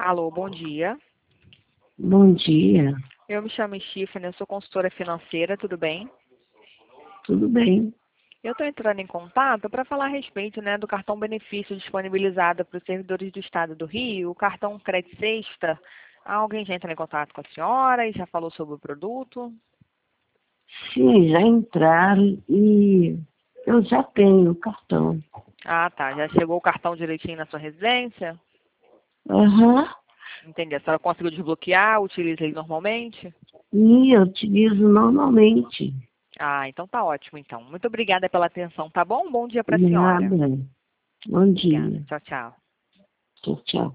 Alô, bom dia. Bom dia, Eu me chamo Stephanie, eu sou consultora financeira, tudo bem? tudo bem? Eu estou entrando em contato para falar a respeito, do cartão benefício disponibilizado para os servidores do Estado do Rio, o cartão Crédito Sexta. Alguém já entrou em contato com a senhora e já falou sobre o produto? Sim, já entraram e eu já tenho o cartão. Ah, tá. Já chegou o cartão direitinho na sua residência? Aham, Entendi. A senhora conseguiu desbloquear? Utiliza ele normalmente? e eu utilizo normalmente. Ah, então tá ótimo, então. Muito obrigada pela atenção, tá bom? Bom dia para a senhora. Nada. Bom Obrigada. dia. Tchau, tchau. Tchau, tchau.